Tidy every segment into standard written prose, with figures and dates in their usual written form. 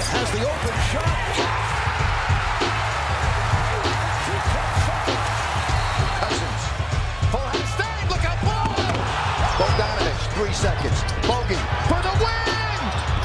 has the open shot. Cousins. Full head of steam. Look out, ball. Bogdanovich, 3 seconds. Bogey for the win.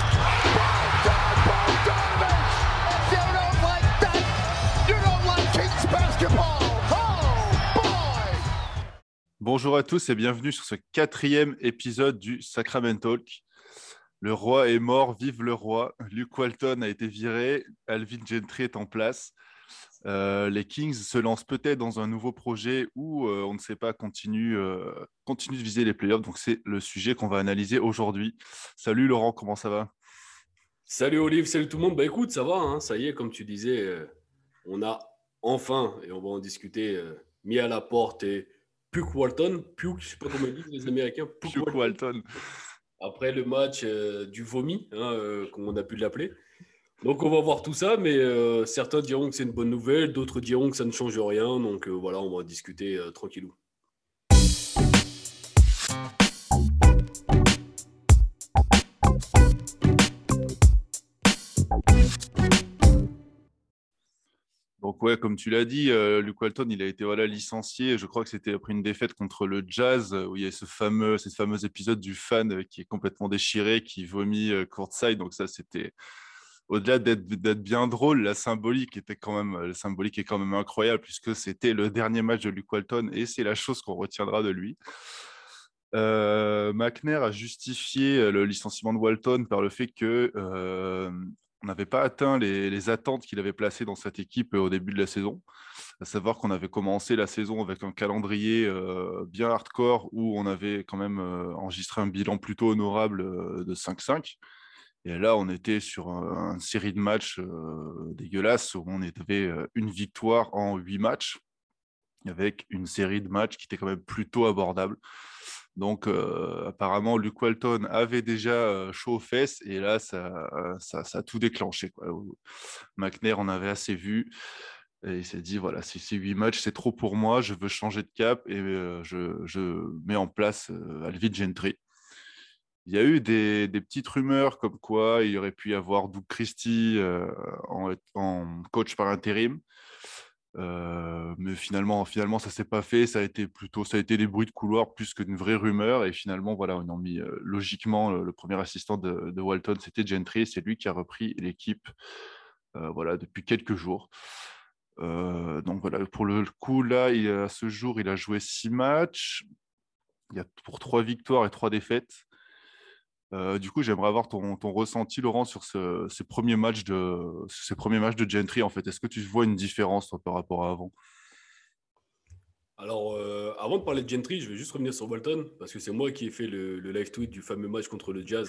Bogdanovich. If you don't like that, you don't like Kings basketball. Oh, boy. Bonjour à tous et bienvenue sur ce 4e épisode du Sacramento Talk. Le roi est mort, vive le roi. Luke Walton a été viré, Alvin Gentry est en place. Les Kings se lancent peut-être dans un nouveau projet où on ne sait pas, continue de viser les playoffs. Donc c'est le sujet qu'on va analyser aujourd'hui. Salut Laurent, comment ça va? Salut Olive, salut tout le monde. Bah écoute, ça va, hein, ça y est, comme tu disais, on a enfin, et on va en discuter, mis à la porte et Puck Walton, Puck, je sais pas comment ils disent les Américains, Luke Walton. Après le match du vomi, hein, comme on a pu l'appeler. Donc on va voir tout ça, mais certains diront que c'est une bonne nouvelle, d'autres diront que ça ne change rien. Donc voilà, on va en discuter tranquillou. Donc ouais, comme tu l'as dit, Luke Walton, il a été licencié. Je crois que c'était après une défaite contre le Jazz, où il y a ce fameux épisode du fan qui est complètement déchiré, qui vomit courtside. Donc ça, c'était au-delà d'être bien drôle, la symbolique est quand même incroyable, puisque c'était le dernier match de Luke Walton et c'est la chose qu'on retiendra de lui. McNair a justifié le licenciement de Walton par le fait que on n'avait pas atteint les attentes qu'il avait placées dans cette équipe au début de la saison. À savoir qu'on avait commencé la saison avec un calendrier bien hardcore où on avait quand même enregistré un bilan plutôt honorable de 5-5. Et là, on était sur une série de matchs dégueulasses où on avait une victoire en 8 matchs, avec une série de matchs qui était quand même plutôt abordable. Donc, apparemment, Luke Walton avait déjà chaud aux fesses et là, ça a tout déclenché, quoi. McNair en avait assez vu et il s'est dit, voilà, si ces 8 matchs, c'est trop pour moi, je veux changer de cap et je mets en place Alvin Gentry. Il y a eu des petites rumeurs comme quoi il aurait pu y avoir Doug Christie en coach par intérim. Mais finalement, ça s'est pas fait. Ça a été des bruits de couloir plus qu'une vraie rumeur. Et finalement, voilà, on a mis logiquement le premier assistant de Walton, c'était Gentry. C'est lui qui a repris l'équipe, voilà, depuis quelques jours. Donc voilà, pour le coup, là, à ce jour, il a joué 6 matchs. Il y a pour 3 victoires et 3 défaites. Du coup, j'aimerais avoir ton ressenti, Laurent, sur ces premiers matchs de Gentry, en fait. Est-ce que tu vois une différence, toi, par rapport à avant? Alors, avant de parler de Gentry, je vais juste revenir sur Walton, parce que c'est moi qui ai fait le live tweet du fameux match contre le Jazz.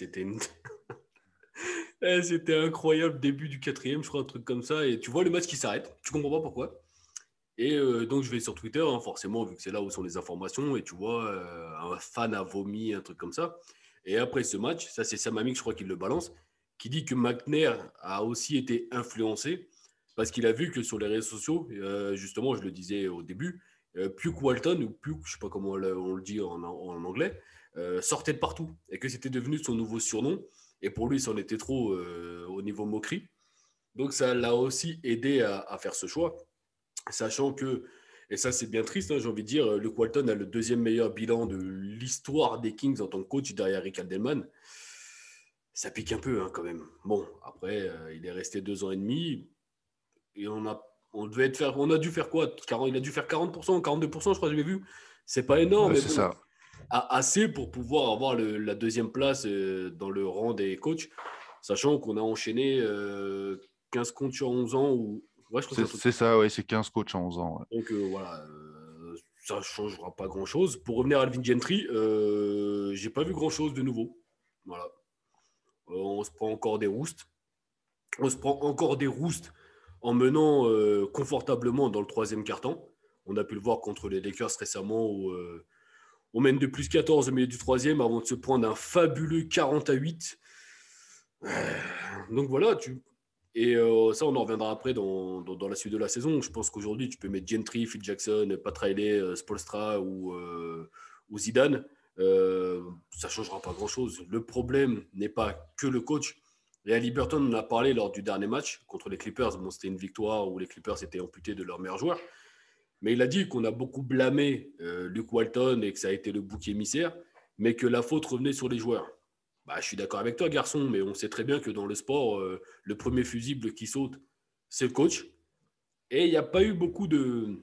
C'était incroyable, début du 4e, je crois, un truc comme ça. Et tu vois le match qui s'arrête, tu comprends pas pourquoi. Et donc, je vais sur Twitter, hein, forcément, vu que c'est là où sont les informations. Et tu vois, un fan a vomi, un truc comme ça. Et après ce match, ça c'est Sam Amick, je crois qu'il le balance, qui dit que McNair a aussi été influencé parce qu'il a vu que sur les réseaux sociaux, justement, je le disais au début, Puke Walton, ou Puke, je ne sais pas comment on le dit en anglais, sortait de partout et que c'était devenu son nouveau surnom. Et pour lui, c'en était trop au niveau moquerie. Donc ça l'a aussi aidé à faire ce choix, sachant que, et ça c'est bien triste, hein, j'ai envie de dire, Luke Walton a le 2e meilleur bilan de l'histoire des Kings en tant que coach derrière Rick Adelman. Ça pique un peu, hein, quand même. Bon, après, il est resté 2 ans et demi et on a dû faire quoi? Il a dû faire 40%, 42%, je crois que je l'ai vu. C'est pas énorme, Ouais, mais c'est bon, ça. assez pour pouvoir avoir la 2e place dans le rang des coachs, sachant qu'on a enchaîné 15 comptes sur 11 ans. Ouais, je crois que c'est un truc. C'est ça, ouais, c'est 15 coachs en 11 ans. Ouais. Donc voilà, ça ne changera pas grand-chose. Pour revenir à Alvin Gentry, j'ai pas vu grand-chose de nouveau. Voilà. On se prend encore des roustes. On se prend encore des roustes en menant confortablement dans le 3e quart-temps. On a pu le voir contre les Lakers récemment où on mène de plus 14 au milieu du 3e avant de se prendre un fabuleux 40-8. Donc voilà, et ça, on en reviendra après dans la suite de la saison. Je pense qu'aujourd'hui, tu peux mettre Gentry, Phil Jackson, Pat Riley, Spoelstra ou Zidane. Ça ne changera pas grand-chose. Le problème n'est pas que le coach. Et Haliburton, on en a parlé lors du dernier match contre les Clippers. Bon, c'était une victoire où les Clippers étaient amputés de leur meilleur joueur. Mais il a dit qu'on a beaucoup blâmé Luke Walton et que ça a été le bouc émissaire, mais que la faute revenait sur les joueurs. Bah, je suis d'accord avec toi, garçon, mais on sait très bien que dans le sport, le premier fusible qui saute, c'est le coach. Et il n'y a pas eu beaucoup de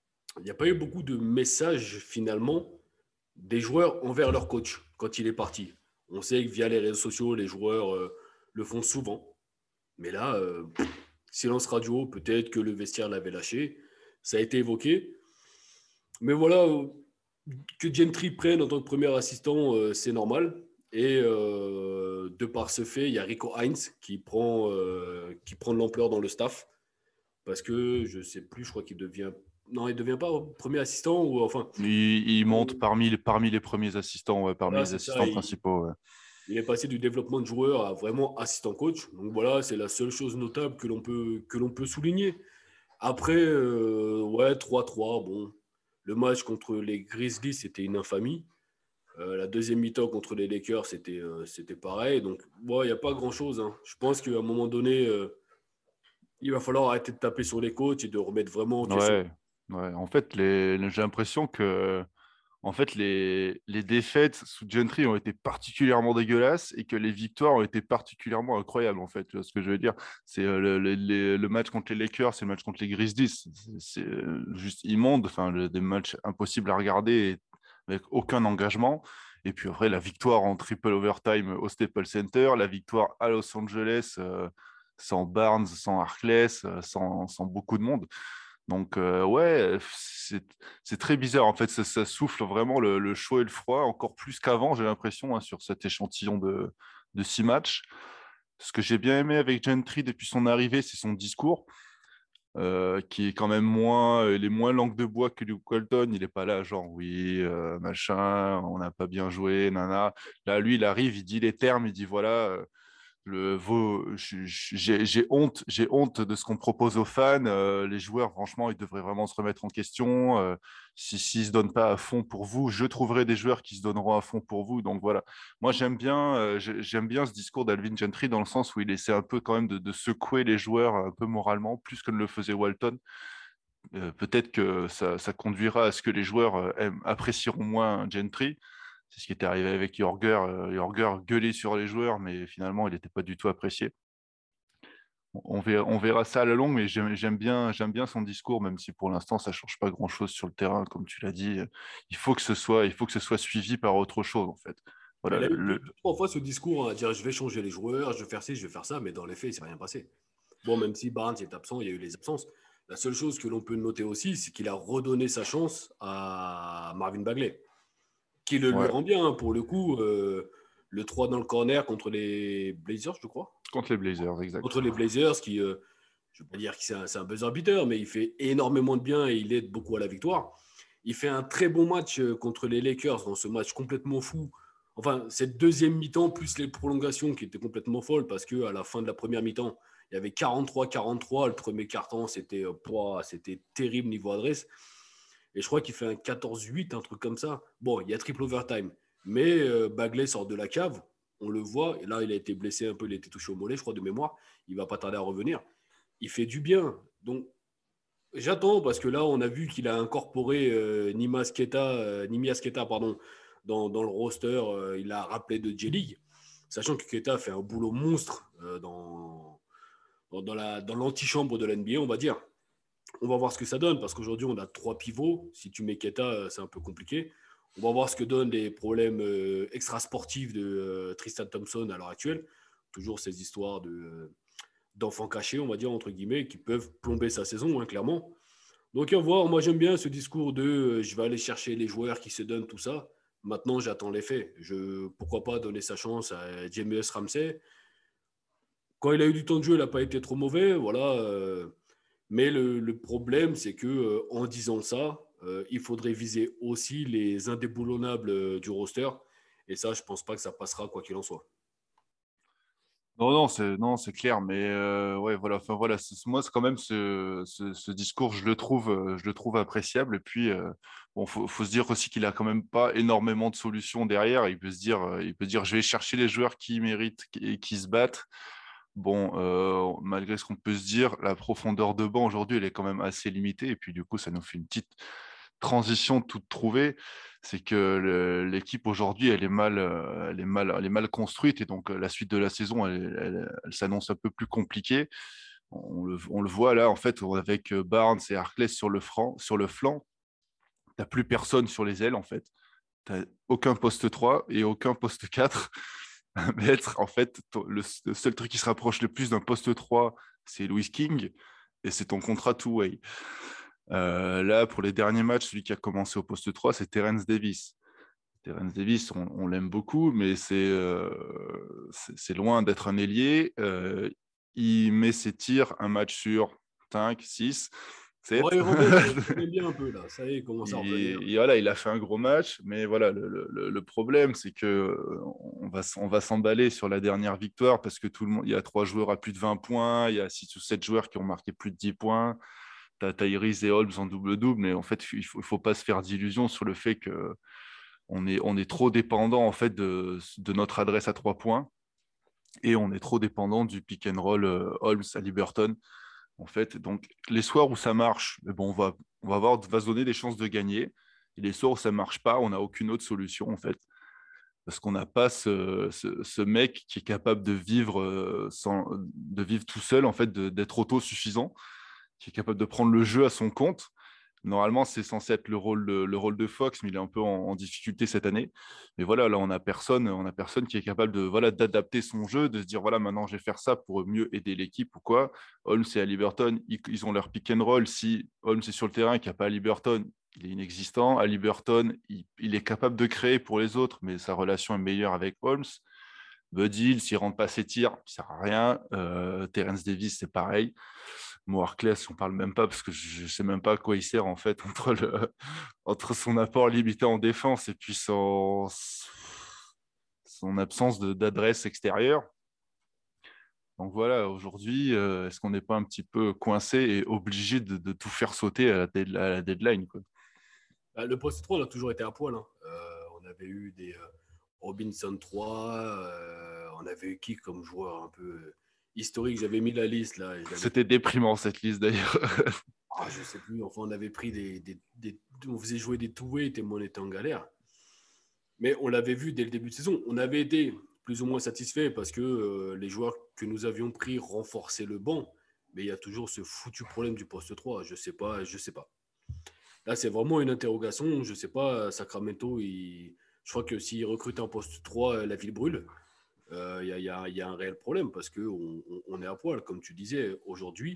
messages, finalement, des joueurs envers leur coach quand il est parti. On sait que via les réseaux sociaux, les joueurs le font souvent. Mais là, silence radio, peut-être que le vestiaire l'avait lâché. Ça a été évoqué. Mais voilà, que Gentry prenne en tant que premier assistant, c'est normal. Et de par ce fait, il y a Rico Hines qui prend de l'ampleur dans le staff. Parce que je ne sais plus, je crois qu'il devient. Non, il ne devient pas premier assistant ou enfin. Il monte parmi les premiers assistants, ouais, parmi Voilà, les c'est ça. assistants principaux. Ouais. Il est passé du développement de joueur à vraiment assistant coach. Donc voilà, c'est la seule chose notable que l'on peut souligner. Après, ouais, 3-3, bon. Le match contre les Grizzlies, c'était une infamie. La deuxième mi-temps contre les Lakers, c'était pareil. Donc, il n'y a pas grand-chose. Hein. Je pense qu'à un moment donné, il va falloir arrêter de taper sur les coachs et de remettre vraiment en question. Ouais, ouais. En fait, j'ai l'impression que les défaites sous Gentry ont été particulièrement dégueulasses et que les victoires ont été particulièrement incroyables, en fait. Tu vois ce que je veux dire? C'est le match contre les Lakers, c'est le match contre les Grizzlies. C'est juste immonde. Enfin, des matchs impossibles à regarder et avec aucun engagement. Et puis après, la victoire en triple overtime au Staples Center, la victoire à Los Angeles sans Barnes, sans Harkless, sans beaucoup de monde. Donc, ouais, c'est très bizarre. En fait, ça souffle vraiment le chaud et le froid, encore plus qu'avant, j'ai l'impression, hein, sur cet échantillon de 6 matchs. Ce que j'ai bien aimé avec Gentry depuis son arrivée, c'est son discours, qui est quand même il est moins langue de bois que Luke Walton. Il n'est pas là, genre, oui, machin, on n'a pas bien joué, nana. Là, lui, il arrive, il dit les termes, il dit, voilà. J'ai honte de ce qu'on propose aux fans. Les joueurs, franchement, ils devraient vraiment se remettre en question. S'ils ne se donnent pas à fond pour vous, je trouverai des joueurs qui se donneront à fond pour vous. Donc voilà. Moi, j'aime bien ce discours d'Alvin Gentry dans le sens où il essaie un peu quand même de secouer les joueurs un peu moralement, plus que ne le faisait Walton. Peut-être que ça conduira à ce que les joueurs apprécieront moins Gentry. C'est ce qui était arrivé avec Jorger. Jorger gueulait sur les joueurs, mais finalement, il n'était pas du tout apprécié. On verra ça à la longue, mais j'aime bien son discours, même si pour l'instant, ça ne change pas grand-chose sur le terrain, comme tu l'as dit. Il faut que ce soit suivi par autre chose, en fait. Voilà, Il a eu deux, trois fois ce discours à dire je vais changer les joueurs, je vais faire ci, je vais faire ça, mais dans les faits, il ne s'est rien passé. Bon, même si Barnes est absent, il y a eu les absences. La seule chose que l'on peut noter aussi, c'est qu'il a redonné sa chance à Marvin Bagley, qui le lui ouais. rend bien, hein, pour le coup. Le 3 dans le corner contre les Blazers, je crois. Contre les Blazers, exact. Contre les Blazers, qui, je ne veux pas dire que c'est un buzzer beater, mais il fait énormément de bien et il aide beaucoup à la victoire. Il fait un très bon match contre les Lakers dans ce match complètement fou. Enfin, cette deuxième mi-temps, plus les prolongations qui étaient complètement folles, parce qu'à la fin de la première mi-temps, il y avait 43-43. Le premier quart-temps, c'était terrible niveau adresse. Et je crois qu'il fait un 14-8, un truc comme ça. Bon, il y a triple overtime. Mais Bagley sort de la cave, on le voit. Et là, il a été blessé un peu, il a été touché au mollet, je crois, de mémoire. Il va pas tarder à revenir. Il fait du bien. Donc, j'attends, parce que là, on a vu qu'il a incorporé Nimias Keita, pardon, dans le roster. Il a rappelé de J-League, sachant que Keita fait un boulot monstre dans l'antichambre de l'NBA, on va dire. On va voir ce que ça donne, parce qu'aujourd'hui, on a 3 pivots. Si tu mets Keita, c'est un peu compliqué. On va voir ce que donnent les problèmes extrasportifs de Tristan Thompson à l'heure actuelle. Toujours ces histoires d'enfants cachés, on va dire, entre guillemets, qui peuvent plomber sa saison, hein, clairement. Donc, à voir. Moi, j'aime bien ce discours de je vais aller chercher les joueurs qui se donnent, tout ça. Maintenant, j'attends les faits. Pourquoi pas donner sa chance à James Ramsey. Quand il a eu du temps de jeu, il n'a pas été trop mauvais. Voilà. Mais le problème, c'est que en disant ça, il faudrait viser aussi les indéboulonnables du roster. Et ça, je ne pense pas que ça passera, quoi qu'il en soit. Non, c'est clair, mais ouais, voilà. Enfin voilà, moi, c'est quand même ce discours, je le trouve appréciable. Et puis, bon, faut se dire aussi qu'il a quand même pas énormément de solutions derrière. Il peut dire, je vais chercher les joueurs qui méritent et qui se battent. bon, malgré ce qu'on peut se dire, la profondeur de banc aujourd'hui, elle est quand même assez limitée. Et puis, du coup, ça nous fait une petite transition toute trouvée. C'est que l'équipe aujourd'hui, elle est mal construite. Et donc, la suite de la saison, elle s'annonce un peu plus compliquée. On le voit là, en fait, avec Barnes et Harkless sur le flanc, tu n'as plus personne sur les ailes, en fait. Tu n'as aucun poste 3 et aucun poste 4 à mettre. En fait, le seul truc qui se rapproche le plus d'un poste 3, c'est Louis King, et c'est ton contrat two-way. Là, pour les derniers matchs, celui qui a commencé au poste 3, c'est Terence Davis. Terence Davis, on l'aime beaucoup, mais c'est loin d'être un ailier. Il met ses tirs un match sur 5, 6, 7. Ouais, il revient bien un peu là. Ça y est, il commence à revenir. Et voilà, il a fait un gros match, mais voilà, le problème, c'est que on va s'emballer sur la dernière victoire parce que tout le monde, il y a 3 joueurs à plus de 20 points, il y a 6 ou 7 joueurs qui ont marqué plus de 10 points. Tu as Tyrese et Holmes en double-double, mais en fait, il faut pas se faire d'illusions sur le fait que on est trop dépendant en fait de notre adresse à 3 points et on est trop dépendant du pick and roll Holmes à Liberton. En fait, donc les soirs où ça marche, bon, on va se donner des chances de gagner. Et les soirs où ça marche pas, on n'a aucune autre solution en fait, parce qu'on n'a pas ce mec qui est capable de vivre tout seul en fait, d'être autosuffisant, qui est capable de prendre le jeu à son compte. Normalement, c'est censé être le rôle de Fox, mais il est un peu en difficulté cette année. Mais voilà, là, on a personne qui est capable d'adapter son jeu, de se dire voilà, maintenant je vais faire ça pour mieux aider l'équipe ou quoi. Holmes et Haliburton, ils ont leur pick and roll. Si Holmes est sur le terrain et qu'il n'y a pas Haliburton, il est inexistant. Haliburton, il est capable de créer pour les autres, mais sa relation est meilleure avec Holmes. Bud Hill, s'il ne rentre pas ses tirs, ça ne sert à rien. Terence Davis, c'est pareil. Mo Harkless, on ne parle même pas parce que je ne sais même pas à quoi il sert en fait entre son apport limité en défense et puis son absence d'adresse extérieure. Donc voilà, aujourd'hui, est-ce qu'on n'est pas un petit peu coincé et obligé de tout faire sauter à la deadline, quoi. Le poste 3, on a toujours été à poil. Hein. On avait eu des Robinson 3, on avait eu qui comme joueur un peu historique. J'avais mis la liste là. C'était déprimant cette liste d'ailleurs. Je sais plus. Enfin, on avait pris on faisait jouer des two-way tellement on était en galère. Mais on l'avait vu dès le début de saison. On avait été plus ou moins satisfait parce que les joueurs que nous avions pris renforçaient le banc. Mais il y a toujours ce foutu problème du poste 3. Je sais pas. Là, c'est vraiment une interrogation. Je sais pas, Sacramento, je crois que s'ils recrutent un poste 3, la ville brûle. Il y a un réel problème parce qu'on est à poil. Comme tu disais, aujourd'hui,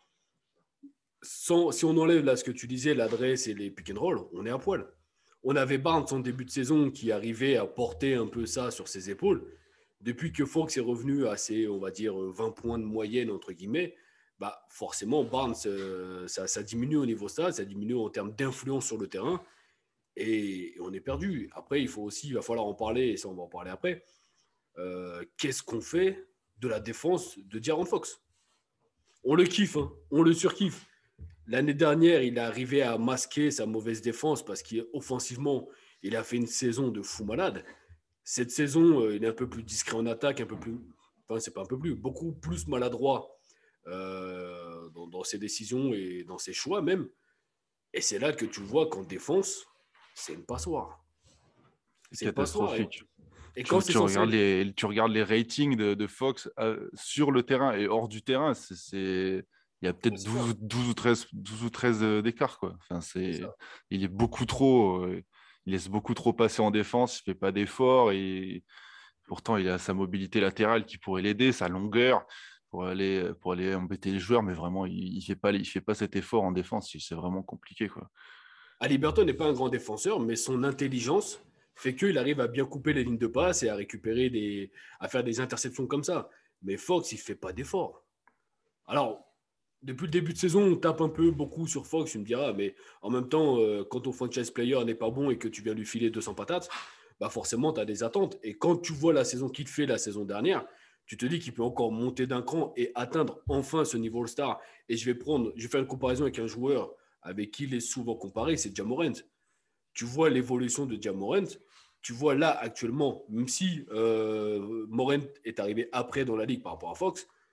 si on enlève là ce que tu disais, l'adresse et les pick and roll, on est à poil. On avait Barnes en début de saison qui arrivait à porter un peu ça sur ses épaules. Depuis que Fox est revenu à ses, on va dire, 20 points de moyenne, entre guillemets, bah forcément, Barnes, ça diminue au niveau stade, ça diminue en termes d'influence sur le terrain, et on est perdu. Après, il va falloir en parler, et ça, on va en parler après. Qu'est-ce qu'on fait de la défense de De'Aaron Fox? On le kiffe, hein, on le surkiffe. L'année dernière, il est arrivé à masquer sa mauvaise défense parce qu'offensivement, il a fait une saison de fou malade. Cette saison, il est un peu plus discret en attaque, c'est pas un peu plus, beaucoup plus maladroit dans ses décisions et dans ses choix même. Et c'est là que tu vois qu'en défense, c'est une passoire. C'est catastrophique. Et quand tu regardes les ratings de Fox sur le terrain et hors du terrain, il y a peut-être 12 ou 13 d'écart, quoi. Enfin, il est beaucoup trop, il laisse beaucoup trop passer en défense, il ne fait pas d'efforts et pourtant il a sa mobilité latérale qui pourrait l'aider, sa longueur pour aller embêter les joueurs, mais vraiment il fait pas cet effort en défense, c'est vraiment compliqué, quoi. Haliburton n'est pas un grand défenseur, mais son intelligence fait qu'il arrive à bien couper les lignes de passe et à récupérer à faire des interceptions comme ça. Mais Fox, il ne fait pas d'efforts. Alors, depuis le début de saison, on tape un peu beaucoup sur Fox, tu me diras, mais en même temps, quand ton franchise player n'est pas bon et que tu viens lui filer 200 patates, bah forcément, tu as des attentes. Et quand tu vois la saison qu'il fait la saison dernière, tu te dis qu'il peut encore monter d'un cran et atteindre enfin ce niveau All-Star. Et je vais faire une comparaison avec un joueur avec qui il est souvent comparé, c'est Ja Morant. Tu vois l'évolution de Ja Morant, tu vois là actuellement, même si Morant est arrivé après dans la ligue par rapport à Fox,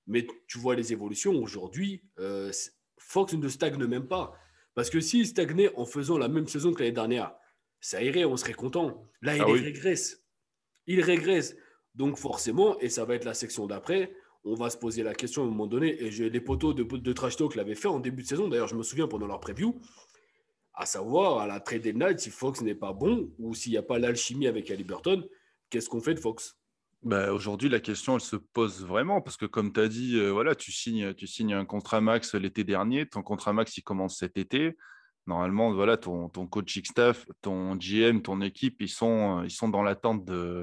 Mais tu vois les évolutions aujourd'hui, Fox ne stagne même pas. Parce que s'il stagnait en faisant la même saison que l'année dernière, ça irait, on serait content. Là, Ah il oui. régresse. Il régresse. Donc forcément, et ça va être la section d'après, on va se poser la question à un moment donné, et les potos de Trash Talk l'avaient fait en début de saison, d'ailleurs je me souviens pendant leur preview, à savoir à la trade deadline, si Fox n'est pas bon, ou s'il n'y a pas l'alchimie avec Haliburton, qu'est-ce qu'on fait de Fox? Bah, aujourd'hui, la question, elle se pose vraiment parce que, comme tu as dit, voilà, tu signes un contrat max l'été dernier. Ton contrat max, il commence cet été. Normalement, voilà, ton coaching staff, ton GM, ton équipe, ils sont dans l'attente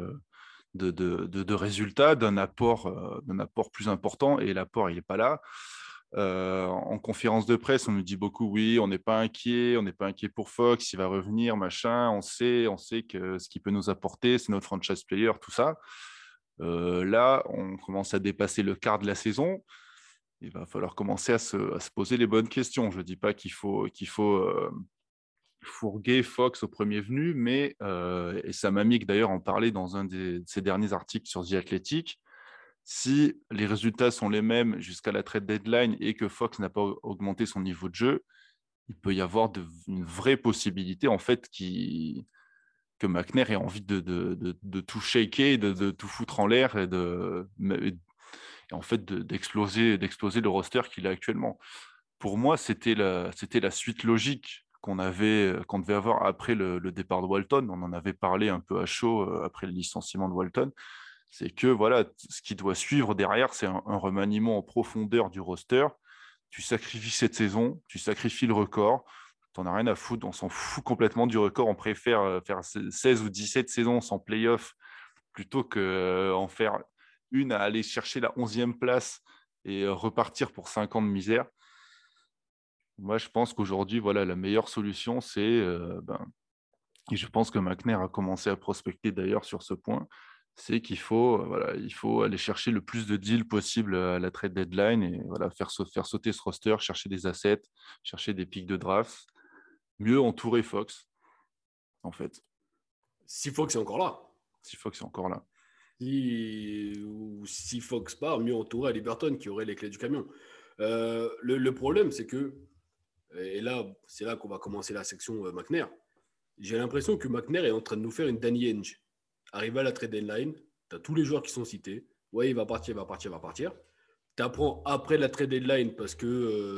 de résultats, d'un apport plus important. Et l'apport, il n'est pas là. En conférence de presse, on nous dit beaucoup, oui, on n'est pas inquiet pour Fox, il va revenir, machin. On sait que ce qu'il peut nous apporter, c'est notre franchise player, tout ça. Là, on commence à dépasser le quart de la saison. Il va falloir commencer à se poser les bonnes questions. Je ne dis pas qu'il faut fourguer Fox au premier venu, mais, et Sam Amick d'ailleurs en parlait dans un de ses derniers articles sur The Athletic, si les résultats sont les mêmes jusqu'à la trade deadline et que Fox n'a pas augmenté son niveau de jeu, il peut y avoir une vraie possibilité en fait que McNair ait envie de tout shaker, de tout foutre en l'air et en fait d'exploser le roster qu'il a actuellement. Pour moi, c'était la suite logique qu'on devait avoir après le départ de Walton. On en avait parlé un peu à chaud après le licenciement de Walton. C'est que voilà, ce qui doit suivre derrière, c'est un remaniement en profondeur du roster. Tu sacrifies cette saison, tu sacrifies le record, t'en as rien à foutre, on s'en fout complètement du record. On préfère faire 16 ou 17 saisons sans playoff plutôt qu'en faire une à aller chercher la 11e place et repartir pour 5 ans de misère. Moi, je pense qu'aujourd'hui, voilà, la meilleure solution, c'est, et je pense que McNair a commencé à prospecter d'ailleurs sur ce point, c'est qu'il faut, voilà, il faut aller chercher le plus de deals possible à la trade deadline et voilà, faire sauter ce roster, chercher des assets, chercher des pics de draft, mieux entourer Fox, en fait, Si Fox est encore là. si Fox est encore là. Ou si Fox part, mieux entouré à Liberton qui aurait les clés du camion. Le problème, c'est que, et là, c'est là qu'on va commencer la section McNair. J'ai l'impression que McNair est en train de nous faire une Danny Ainge. Arrivé à la trade deadline, tu as tous les joueurs qui sont cités. Ouais, il va partir, il va partir, il va partir. Tu apprends après la trade deadline parce que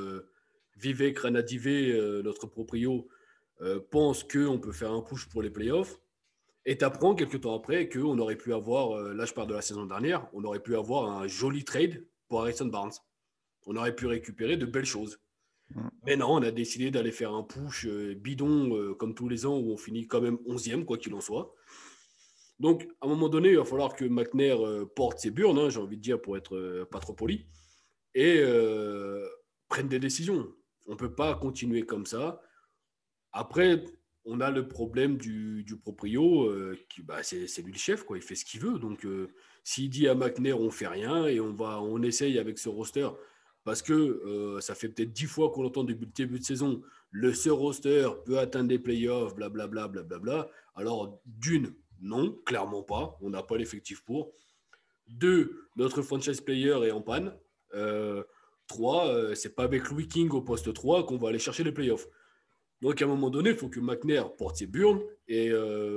Vivek Ranadive, notre proprio, pense qu'on peut faire un push pour les playoffs. Et tu apprends quelques temps après qu'on aurait pu avoir, là je parle de la saison dernière, on aurait pu avoir un joli trade pour Harrison Barnes. On aurait pu récupérer de belles choses. Mm. Mais non, on a décidé d'aller faire un push bidon comme tous les ans où on finit quand même 11e, quoi qu'il en soit. Donc, à un moment donné, il va falloir que McNair porte ses burnes, hein, j'ai envie de dire, pour être pas trop poli, et prenne des décisions. On ne peut pas continuer comme ça. Après, on a le problème du proprio, qui, bah, c'est lui le chef, quoi. Il fait ce qu'il veut. Donc, s'il dit à McNair, on fait rien et on essaye avec ce roster, parce que ça fait peut-être 10 fois qu'on l'entend depuis le début de saison, ce roster peut atteindre les playoffs, blablabla, blablabla. Alors, d'une, non, clairement pas. On n'a pas l'effectif pour. Deux, notre franchise player est en panne. Trois, c'est pas avec Louis King au poste 3 qu'on va aller chercher les playoffs. Donc, à un moment donné, il faut que McNair porte ses burnes et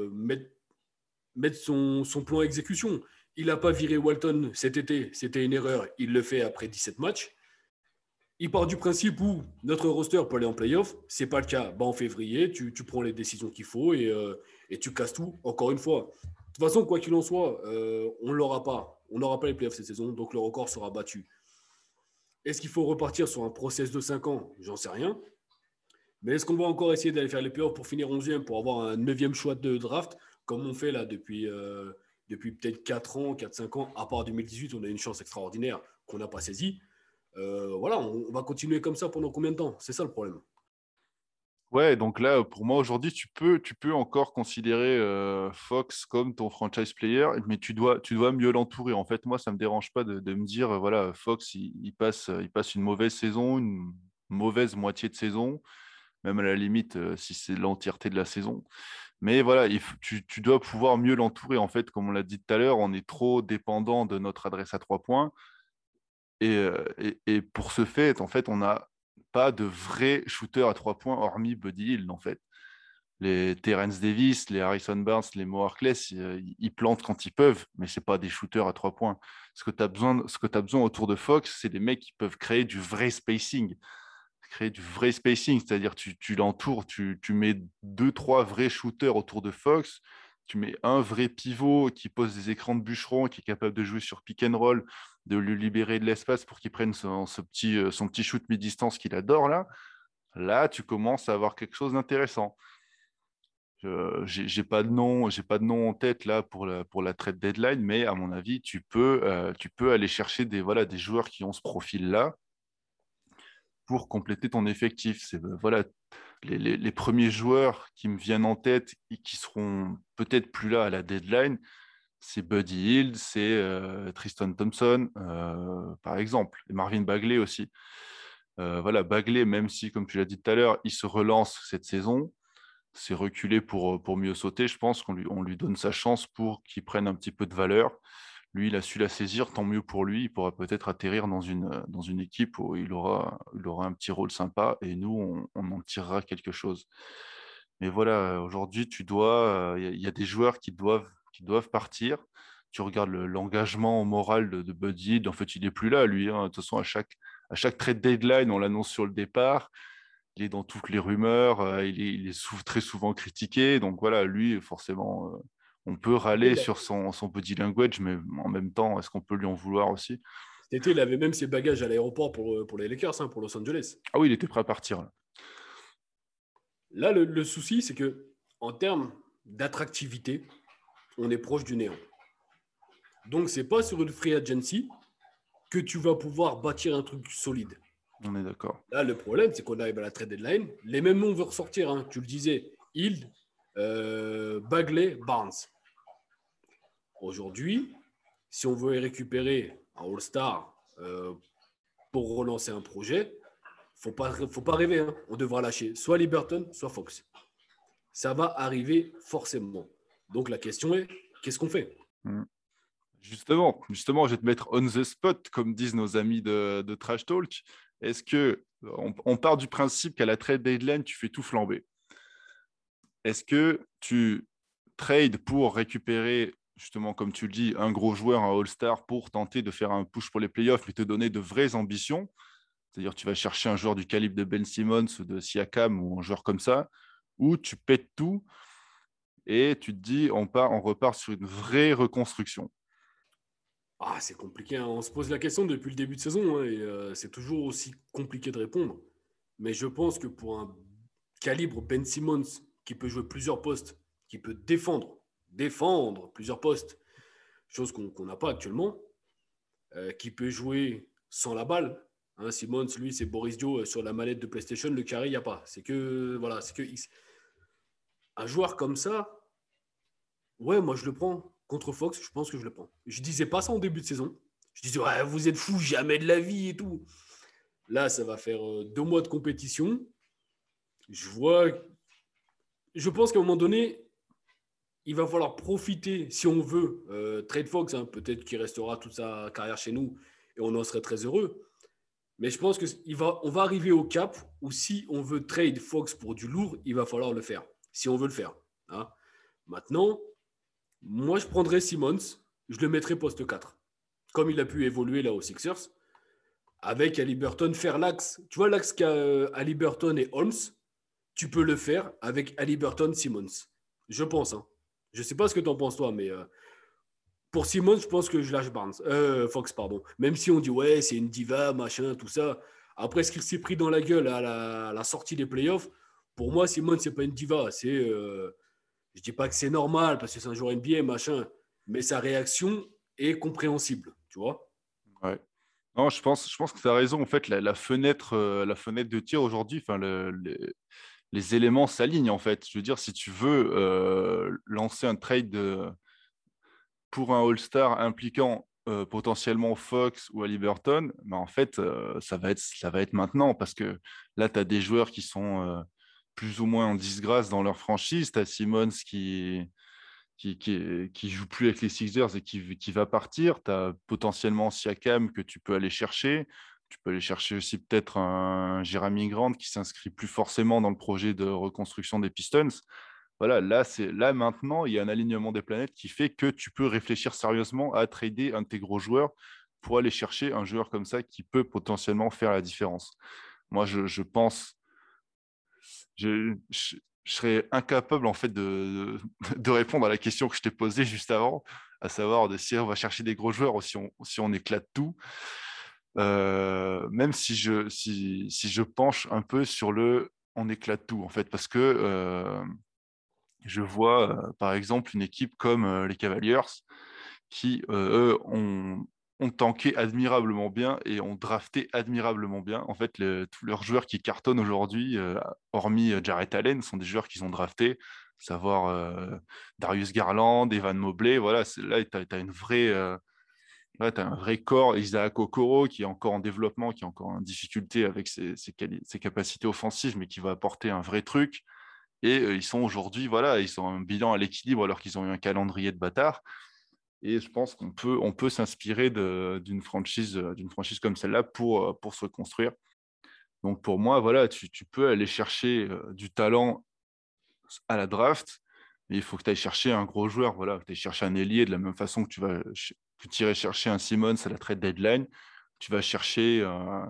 mette son plan à exécution. Il n'a pas viré Walton cet été, c'était une erreur. Il le fait après 17 matchs. Il part du principe où notre roster peut aller en playoff. Ce n'est pas le cas. Bah, en février, tu prends les décisions qu'il faut et tu casses tout, encore une fois. De toute façon, quoi qu'il en soit, on ne l'aura pas. On n'aura pas les playoffs cette saison, donc le record sera battu. Est-ce qu'il faut repartir sur un process de 5 ans? J'en sais rien. Mais est-ce qu'on va encore essayer d'aller faire les playoffs pour finir 11e, pour avoir un 9e choix de draft, comme on fait là depuis peut-être 4 ans, 4-5 ans, à part 2018, on a une chance extraordinaire qu'on n'a pas saisie. Voilà, on va continuer comme ça pendant combien de temps? C'est ça le problème. Ouais, donc là, pour moi, aujourd'hui, tu peux encore considérer Fox comme ton franchise player, mais tu dois mieux l'entourer. En fait, moi, ça ne me dérange pas de me dire, voilà, Fox, il passe une mauvaise saison, une mauvaise moitié de saison, même à la limite, si c'est l'entièreté de la saison. Mais voilà, tu dois pouvoir mieux l'entourer. En fait, comme on l'a dit tout à l'heure, on est trop dépendant de notre adresse à 3 points. Et pour ce fait, en fait, on n'a pas de vrai shooter à 3 points hormis Buddy Hield, en fait. Les Terrence Davis, les Harrison Barnes, les Mo Harkless, ils plantent quand ils peuvent, mais ce pas des shooters à 3 points. Ce que tu as besoin autour de Fox, c'est des mecs qui peuvent créer du vrai spacing. C'est-à-dire tu l'entoures, tu mets 2, 3 vrais shooters autour de Fox, tu mets un vrai pivot qui pose des écrans de bûcheron, qui est capable de jouer sur pick and roll, de lui libérer de l'espace pour qu'il prenne son petit shoot mi-distance qu'il adore là. Là, tu commences à avoir quelque chose d'intéressant. J'ai pas de nom, j'ai pas de nom en tête là pour la trade deadline, mais à mon avis, tu peux aller chercher des joueurs qui ont ce profil-là pour compléter ton effectif. Voilà, les premiers joueurs qui me viennent en tête et qui seront peut-être plus là à la deadline, c'est Buddy Hield, c'est Tristan Thompson, par exemple, et Marvin Bagley aussi. Voilà, Bagley, même si, comme tu l'as dit tout à l'heure, il se relance cette saison, c'est reculé pour mieux sauter. Je pense on lui donne sa chance pour qu'il prenne un petit peu de valeur. Lui, il a su la saisir, tant mieux pour lui. Il pourra peut-être atterrir dans une équipe où il aura un petit rôle sympa et nous, on en tirera quelque chose. Mais voilà, aujourd'hui, il y a des joueurs qui doivent partir. Tu regardes l'engagement moral de Buddy Hield. En fait, il n'est plus là, lui, hein. De toute façon, à chaque trade deadline, on l'annonce sur le départ. Il est dans toutes les rumeurs. Il est très souvent critiqué. Donc voilà, lui, forcément, on peut râler sur son body language, mais en même temps, est-ce qu'on peut lui en vouloir aussi? Cet été, il avait même ses bagages à l'aéroport pour les Lakers, hein, pour Los Angeles. Ah oui, il était prêt à partir, là. Là, le souci, c'est que en termes d'attractivité, on est proche du néant. Donc, c'est pas sur une free agency que tu vas pouvoir bâtir un truc solide. On est d'accord. Là, le problème, c'est qu'on arrive à la trade deadline. Les mêmes noms vont ressortir. Hein. Tu le disais, Hield, Bagley, Barnes. Aujourd'hui, si on veut récupérer un All-Star pour relancer un projet, faut pas rêver. Hein. On devra lâcher soit Liberton, soit Fox. Ça va arriver forcément. Donc la question est, qu'est-ce qu'on fait? Justement, je vais te mettre on the spot, comme disent nos amis de Trash Talk. Est-ce que on part du principe qu'à la trade deadline, tu fais tout flamber? Est-ce que tu trades pour récupérer, justement, comme tu le dis, un gros joueur, un All-Star, pour tenter de faire un push pour les playoffs et te donner de vraies ambitions? C'est-à-dire, tu vas chercher un joueur du calibre de Ben Simmons ou de Siakam ou un joueur comme ça, ou tu pètes tout et tu te dis, on repart sur une vraie reconstruction. Ah, c'est compliqué. Hein. On se pose la question depuis le début de saison hein, et c'est toujours aussi compliqué de répondre. Mais je pense que pour un calibre Ben Simmons qui peut jouer plusieurs postes, qui peut défendre plusieurs postes, chose qu'on n'a pas actuellement, qui peut jouer sans la balle. Hein, Simmons, lui, c'est Boris Dio sur la manette de PlayStation. Le carré, il n'y a pas. C'est que X. Un joueur comme ça, ouais, moi je le prends. Contre Fox, je pense que je le prends. Je disais pas ça en début de saison. Je disais, ouais, vous êtes fous, jamais de la vie et tout. Là, ça va faire 2 mois de compétition. Je pense qu'à un moment donné, il va falloir profiter, si on veut, trade Fox, hein, peut-être qu'il restera toute sa carrière chez nous et on en serait très heureux. Mais je pense qu'on va arriver au cap où si on veut trade Fox pour du lourd, il va falloir le faire. Si on veut le faire. Hein. Maintenant, moi, je prendrais Simmons, je le mettrais poste 4. Comme il a pu évoluer là aux Sixers, avec Haliburton, faire l'axe. Tu vois l'axe qu'a Haliburton et Holmes, tu peux le faire avec Haliburton, Simmons. Je pense. Hein. Je ne sais pas ce que tu en penses toi, mais pour Simmons, je pense que je lâche Fox, pardon. Même si on dit, ouais, c'est une diva, machin, tout ça. Après, ce qu'il s'est pris dans la gueule à la sortie des playoffs, pour moi, Simmons, c'est pas une diva. Je dis pas que c'est normal parce que c'est un joueur NBA, machin, mais sa réaction est compréhensible, tu vois. Ouais. Non, je pense que tu as raison. En fait, la fenêtre de tir aujourd'hui, enfin, les éléments s'alignent, en fait. Je veux dire, si tu veux lancer un trade pour un All-Star impliquant potentiellement Fox ou Haliburton, ben en fait, ça va être maintenant parce que là, tu as des joueurs qui sont plus ou moins en disgrâce dans leur franchise. Tu as Simmons qui qui joue plus avec les Sixers et qui va partir. Tu as potentiellement Siakam que tu peux aller chercher. Tu peux aller chercher aussi peut-être un Jeremy Grant qui s'inscrit plus forcément dans le projet de reconstruction des Pistons. Voilà, là maintenant, il y a un alignement des planètes qui fait que tu peux réfléchir sérieusement à trader un de tes gros joueurs pour aller chercher un joueur comme ça qui peut potentiellement faire la différence. Moi, je pense, je serais incapable en fait de répondre à la question que je t'ai posée juste avant, à savoir de si on va chercher des gros joueurs ou si on éclate tout. Même si je penche un peu sur on éclate tout en fait, parce que je vois par exemple une équipe comme les Cavaliers qui, eux, ont tanké admirablement bien et ont drafté admirablement bien. En fait, tous leurs joueurs qui cartonnent aujourd'hui, hormis Jarrett Allen, sont des joueurs qu'ils ont draftés, à savoir Darius Garland, Evan Mobley. Voilà, là, tu as une vraie. Là, tu as un vrai corps, Isaac Okoro, qui est encore en développement, qui est encore en difficulté avec ses capacités offensives, mais qui va apporter un vrai truc. Et ils sont aujourd'hui, voilà, ils sont un bilan à l'équilibre alors qu'ils ont eu un calendrier de bâtard. Et je pense on peut s'inspirer d'une franchise comme celle-là pour se construire. Donc pour moi, voilà, tu peux aller chercher du talent à la draft, mais il faut que tu ailles chercher un gros joueur, voilà, que tu ailles chercher un ailier de la même façon que tu irais chercher un Simmons à la trade deadline. Tu vas chercher,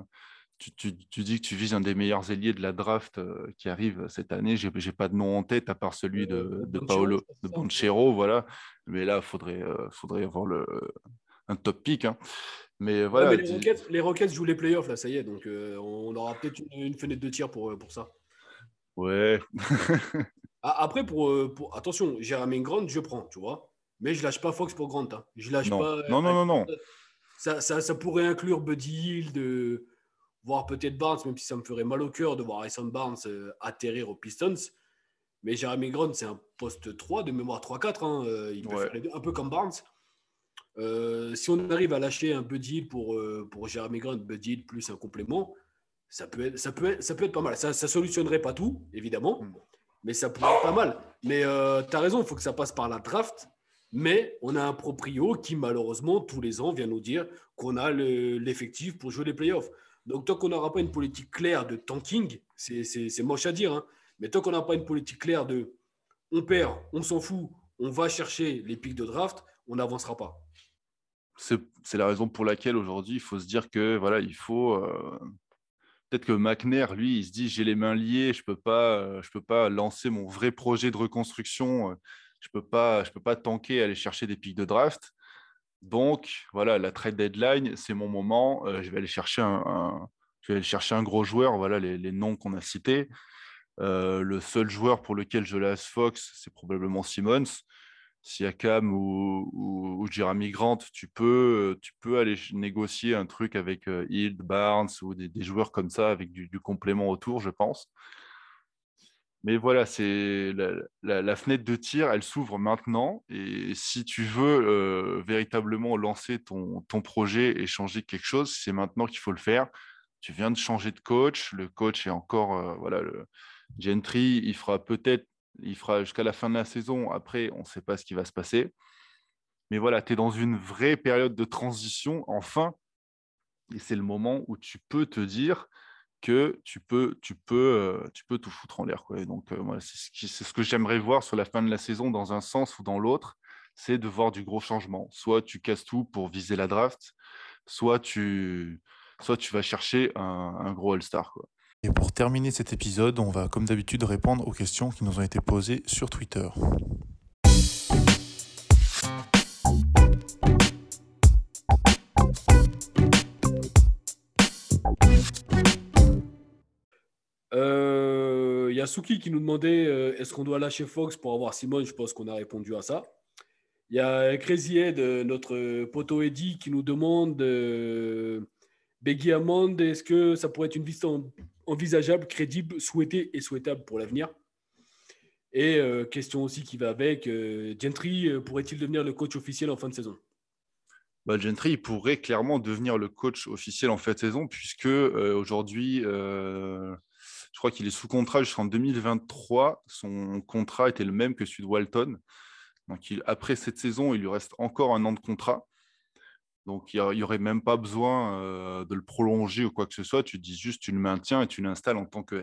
tu dis que tu vises un des meilleurs ailiers de la draft qui arrive cette année. J'ai pas de nom en tête à part celui de Banchero, Paolo, je crois que de c'est ça. Banchero, voilà. Mais là, faudrait avoir un top pick, hein. Mais Ouais, voilà, mais les Rockets jouent les playoffs, là, ça y est. Donc, on aura peut-être une fenêtre de tir pour ça. ouais. Après, attention, Jeremy Grant, je prends, tu vois. Mais je lâche pas Fox pour Grant, hein. Je lâche Non, pas. non, non, non, non. Ça pourrait inclure Buddy Hield, voire peut-être Barnes, même si ça me ferait mal au cœur de voir Harrison Barnes atterrir aux Pistons. Mais Jeremy Grant, c'est un poste 3, de mémoire 3-4, hein. Il peut Ouais. faire les deux, un peu comme Barnes. Si on arrive à lâcher un Buddy Hield pour Jeremy Grant, Buddy Hield plus un complément, ça peut être pas mal. Ça solutionnerait pas tout, évidemment, Hmm. mais ça pourrait être pas mal. Mais tu as raison, il faut que ça passe par la draft. Mais on a un proprio qui, malheureusement, tous les ans, vient nous dire qu'on a l'effectif pour jouer les playoffs. Donc, tant qu'on n'aura pas une politique claire de tanking, c'est moche à dire, hein, mais tant qu'on n'a pas une politique claire de on perd, on s'en fout, on va chercher les pics de draft, on n'avancera pas. C'est la raison pour laquelle aujourd'hui, il faut se dire que voilà, il faut. Peut-être que McNair, lui, il se dit j'ai les mains liées, je peux pas lancer mon vrai projet de reconstruction, je peux pas tanker, aller chercher des pics de draft. Donc voilà, la trade deadline, c'est mon moment. Je vais aller chercher un gros joueur. Voilà les noms qu'on a cités. Le seul joueur pour lequel je laisse Fox, c'est probablement Simmons. Siakam ou Jeremy Grant, tu peux aller négocier un truc avec Hield, Barnes ou des joueurs comme ça avec du complément autour, je pense. Mais voilà, c'est la fenêtre de tir, elle s'ouvre maintenant. Et si tu veux véritablement lancer ton projet et changer quelque chose, c'est maintenant qu'il faut le faire. Tu viens de changer de coach. Le coach est encore, voilà, Gentry, il fera jusqu'à la fin de la saison. Après, on ne sait pas ce qui va se passer. Mais voilà, tu es dans une vraie période de transition, enfin. Et c'est le moment où tu peux te dire que tu peux tout foutre en l'air, quoi. Et donc, voilà, c'est ce que j'aimerais voir sur la fin de la saison, dans un sens ou dans l'autre, c'est de voir du gros changement. Soit tu casses tout pour viser la draft, soit soit tu vas chercher un gros All-Star, quoi. Et pour terminer cet épisode, on va comme d'habitude répondre aux questions qui nous ont été posées sur Twitter. Il y a Souki qui nous demandait est-ce qu'on doit lâcher Fox pour avoir Simon. Je pense qu'on a répondu à ça. Il y a Crazy Ed, notre poteau Eddy, qui nous demande Beggy Hammond, est-ce que ça pourrait être une liste envisageable, crédible, souhaitée et souhaitable pour l'avenir? Et question aussi qui va avec, Gentry pourrait-il devenir le coach officiel en fin de saison? Gentry, il pourrait clairement devenir le coach officiel en fin de saison, puisque aujourd'hui, je crois qu'il est sous contrat jusqu'en 2023. Son contrat était le même que celui de Walton. Donc, après cette saison, il lui reste encore un an de contrat. Donc, il n'y aurait même pas besoin de le prolonger ou quoi que ce soit. Tu dis juste, tu le maintiens et tu l'installes en tant que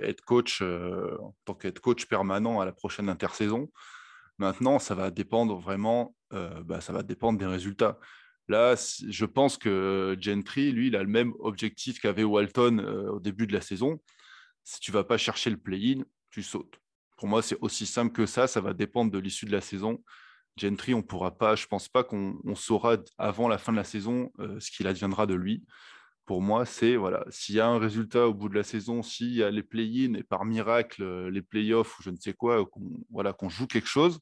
head coach permanent à la prochaine intersaison. Maintenant, ça va dépendre vraiment, ça va dépendre des résultats. Là, je pense que Gentry, lui, il a le même objectif qu'avait Walton au début de la saison. Si tu ne vas pas chercher le play-in, tu sautes. Pour moi, c'est aussi simple que ça. Ça va dépendre de l'issue de la saison. Gentry, on pourra pas, je ne pense pas qu'on saura avant la fin de la saison ce qu'il adviendra de lui. Pour moi, c'est voilà, s'il y a un résultat au bout de la saison, s'il y a les play-in et par miracle les play-offs ou je ne sais quoi, qu'on joue quelque chose,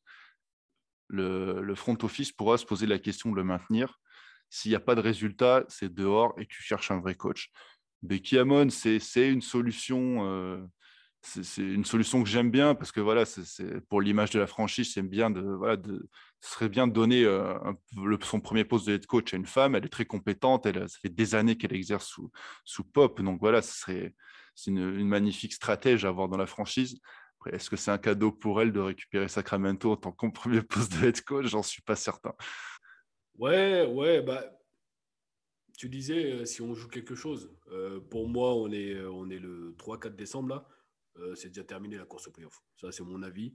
le front office pourra se poser la question de le maintenir. S'il n'y a pas de résultat, c'est dehors et tu cherches un vrai coach. Becky Hammon, c'est une solution. C'est une solution que j'aime bien parce que voilà, pour l'image de la franchise, ce serait bien de donner son premier poste de head coach à une femme. Elle est très compétente, ça fait des années qu'elle exerce sous Pop. Donc voilà, c'est une magnifique stratège à avoir dans la franchise. Après, est-ce que c'est un cadeau pour elle de récupérer Sacramento en tant que premier poste de head coach? J'en suis pas certain. Ouais, tu disais si on joue quelque chose. Pour moi, on est le 3-4 décembre là. C'est déjà terminé la course au playoff. Ça, c'est mon avis.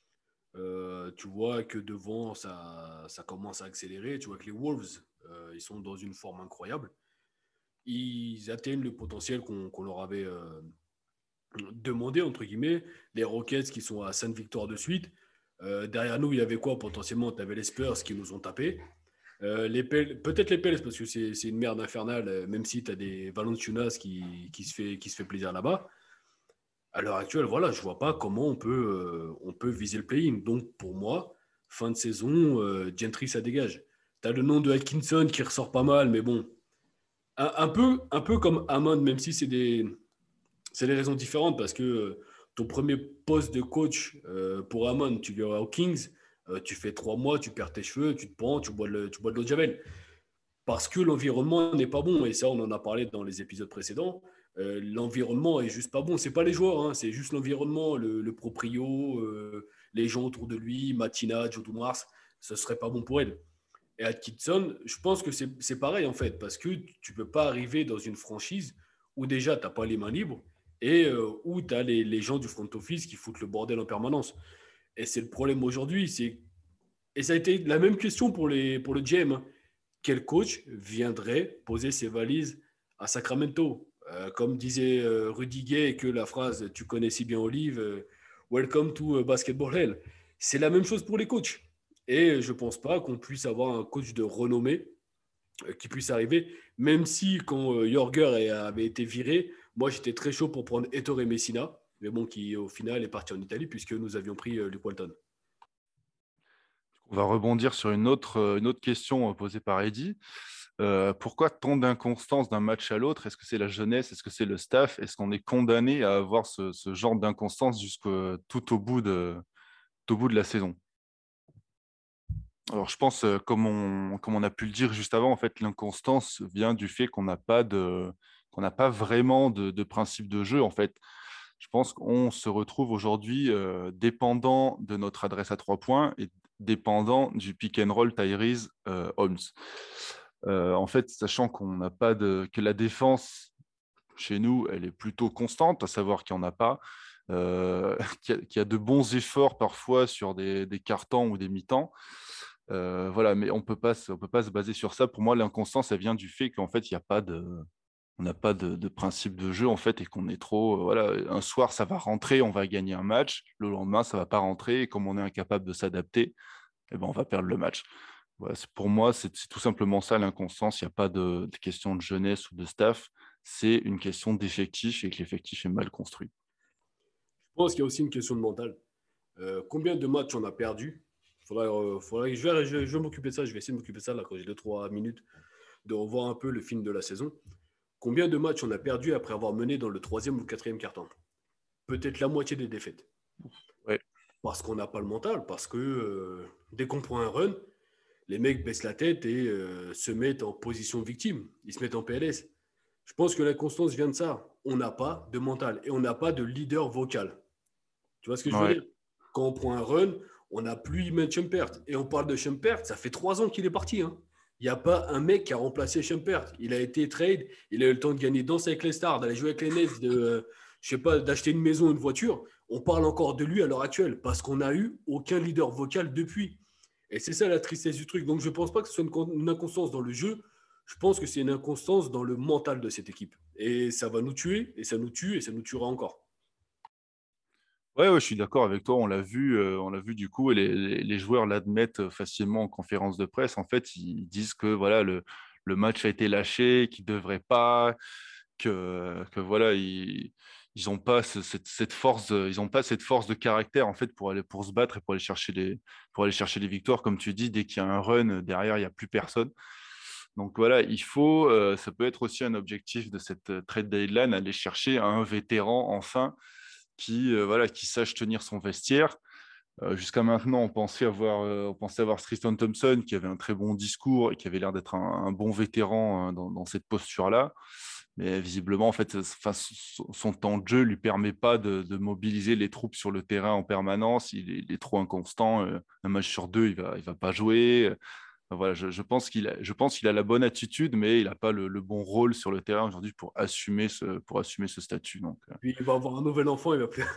Tu vois que devant, ça commence à accélérer. Tu vois que les Wolves, ils sont dans une forme incroyable. Ils atteignent le potentiel qu'on leur avait demandé, entre guillemets. Les Rockets qui sont à 5 victoires de suite. Derrière nous, il y avait quoi potentiellement? Tu avais les Spurs qui nous ont tapés. Peut-être les Pels parce que c'est une merde infernale, même si tu as des Valanciunas qui se fait plaisir là-bas. À l'heure actuelle, voilà, je vois pas comment on peut viser le play-in. Donc, pour moi, fin de saison, Gentry, ça dégage. Tu as le nom de Atkinson qui ressort pas mal, mais bon, un peu comme Hammond, même si c'est des raisons différentes, parce que ton premier poste de coach pour Hammond, tu viens aux Kings, tu fais 3 mois, tu perds tes cheveux, tu te prends, tu bois de l'eau de Javel. Parce que l'environnement n'est pas bon, et ça, on en a parlé dans les épisodes précédents. L'environnement est juste pas bon. C'est pas les joueurs, hein, c'est juste l'environnement, le proprio, les gens autour de lui, Matina, Joe Dumars, ce serait pas bon pour elle. Et Atkinson, je pense que c'est pareil en fait, parce que tu peux pas arriver dans une franchise où déjà tu n'as pas les mains libres et où tu as les gens du front office qui foutent le bordel en permanence. Et c'est le problème aujourd'hui. Et ça a été la même question pour le GM. Hein. Quel coach viendrait poser ses valises à Sacramento? Comme disait Rudy Gay, que la phrase tu connais si bien Olive, Welcome to Basketball Hell. C'est la même chose pour les coachs. Et je ne pense pas qu'on puisse avoir un coach de renommée qui puisse arriver, même si quand Jorger avait été viré, moi j'étais très chaud pour prendre Ettore Messina, mais bon, qui au final est parti en Italie puisque nous avions pris Luke Walton. On va rebondir sur une autre question posée par Eddy. Pourquoi tant d'inconstance d'un match à l'autre? Est-ce que c'est la jeunesse? Est-ce que c'est le staff? Est-ce qu'on est condamné à avoir ce genre d'inconstance tout au bout de la saison? Alors, je pense, comme on a pu le dire juste avant, en fait, l'inconstance vient du fait qu'on n'a pas vraiment de principe de jeu. En fait, je pense qu'on se retrouve aujourd'hui dépendant de notre adresse à 3 points et dépendant du pick and roll Tyrese Holmes. En fait, sachant que la défense chez nous, elle est plutôt constante, à savoir qu'il n'y en a pas, qu'il y a de bons efforts parfois sur des quarts-temps ou des mi-temps. Voilà, mais on peut pas se baser sur ça. Pour moi, l'inconstance, elle vient du fait qu'en fait, on n'a pas de principe de jeu en fait, et qu'on est trop. Voilà, un soir, ça va rentrer, on va gagner un match. Le lendemain, ça va pas rentrer, et comme on est incapable de s'adapter, eh ben, on va perdre le match. Voilà, pour moi, c'est tout simplement ça l'inconstance. Il n'y a pas de question de jeunesse ou de staff. C'est une question d'effectif et que l'effectif est mal construit. Je pense qu'il y a aussi une question de mental. Combien de matchs on a perdu? Faudrait, je vais m'occuper de ça. Je vais essayer de m'occuper de ça là, quand j'ai 2-3 minutes de revoir un peu le film de la saison. Combien de matchs on a perdu après avoir mené dans le 3e ou le 4e quart-temps? Peut-être la moitié des défaites. Ouais. Parce qu'on n'a pas le mental. Parce que dès qu'on prend un run, les mecs baissent la tête et se mettent en position de victime. Ils se mettent en PLS. Je pense que l'inconstance vient de ça. On n'a pas de mental et on n'a pas de leader vocal. Tu vois ce que je veux dire? Quand on prend un run, On n'a plus Iman Shumpert. Et on parle de Shumpert, ça fait 3 ans qu'il est parti. Hein. Il n'y a pas un mec qui a remplacé Shumpert. Il a été trade, il a eu le temps de gagner danse avec les stars, d'aller jouer avec les Nets, je sais pas, d'acheter une maison, une voiture. On parle encore de lui à l'heure actuelle parce qu'on n'a eu aucun leader vocal depuis. Et c'est ça la tristesse du truc. Donc je ne pense pas que ce soit une inconstance dans le jeu. Je pense que c'est une inconstance dans le mental de cette équipe. Et ça va nous tuer, et ça nous tue, et ça nous tuera encore. Ouais, je suis d'accord avec toi. On l'a vu du coup, et les joueurs l'admettent facilement en conférence de presse. En fait, ils disent que voilà, le match a été lâché, qu'ils ne devraient pas, que voilà, ils n'ont pas cette force, ils ont pas cette force de caractère en fait pour se battre et pour aller chercher les victoires. Comme tu dis, dès qu'il y a un run derrière, il n'y a plus personne. Donc voilà, ça peut être aussi un objectif de cette trade deadline, aller chercher un vétéran enfin qui sache tenir son vestiaire. Jusqu'à maintenant, on pensait avoir Tristan Thompson qui avait un très bon discours et qui avait l'air d'être un bon vétéran dans cette posture-là. Mais visiblement, en fait, son temps de jeu ne lui permet pas de mobiliser les troupes sur le terrain en permanence. Il est trop inconstant. Un match sur deux, il va pas jouer. Voilà, je pense qu'il a la bonne attitude, mais il n'a pas le bon rôle sur le terrain aujourd'hui pour assumer ce statut. Donc, Puis il va avoir un nouvel enfant, il va plus.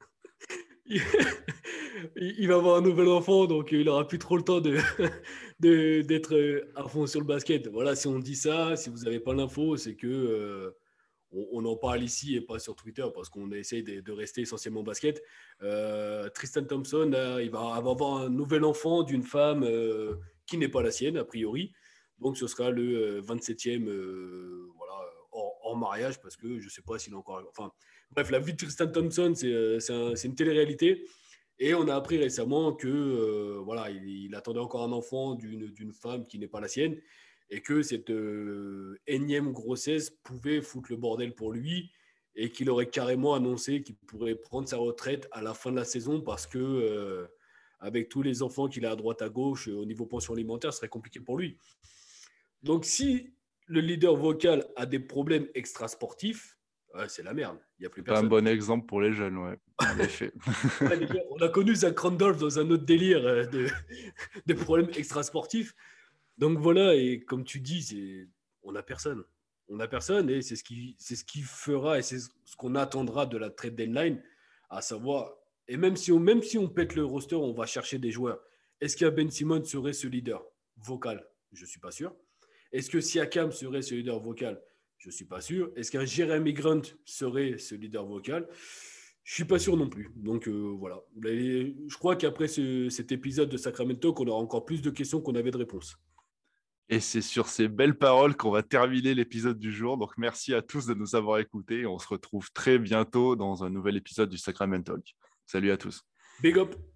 Il va avoir un nouvel enfant, donc il n'aura plus trop le temps d'être à fond sur le basket. Voilà, si on dit ça, si vous n'avez pas l'info, c'est que on en parle ici et pas sur Twitter parce qu'on essaye de rester essentiellement basket. Tristan Thompson, il va avoir un nouvel enfant d'une femme qui n'est pas la sienne, a priori. Donc ce sera le 27e voilà, hors mariage parce que je ne sais pas s'il est encore... Enfin, bref, la vie de Tristan Thompson, c'est une télé-réalité. Et on a appris récemment que voilà, il attendait encore un enfant d'une femme qui n'est pas la sienne et que cette énième grossesse pouvait foutre le bordel pour lui et qu'il aurait carrément annoncé qu'il pourrait prendre sa retraite à la fin de la saison parce que avec tous les enfants qu'il a à droite à gauche au niveau pension alimentaire, ce serait compliqué pour lui. Donc si le leader vocal a des problèmes extrasportifs, c'est la merde. Il n'y a plus c'est pas un personne. bon exemple pour les jeunes, ouais, en effet. Ouais, déjà, on a connu Zach Randolph dans un autre délire de problèmes extrasportifs. Donc voilà, et comme tu dis, on n'a personne. On n'a personne et c'est ce qui fera et c'est ce qu'on attendra de la trade deadline, à savoir, et même si on pète le roster, on va chercher des joueurs. Est-ce qu'un Ben Simmons serait ce leader vocal? Je ne suis pas sûr. Est-ce que Siakam serait ce leader vocal? Je ne suis pas sûr. Est-ce qu'un Jeremy Grant serait ce leader vocal? Je ne suis pas sûr non plus. Donc voilà. Je crois qu'après cet épisode de Sacramento, qu'on aura encore plus de questions qu'on avait de réponses. Et c'est sur ces belles paroles qu'on va terminer l'épisode du jour. Donc, merci à tous de nous avoir écoutés. On se retrouve très bientôt dans un nouvel épisode du Sacramento Talk. Salut à tous. Big up!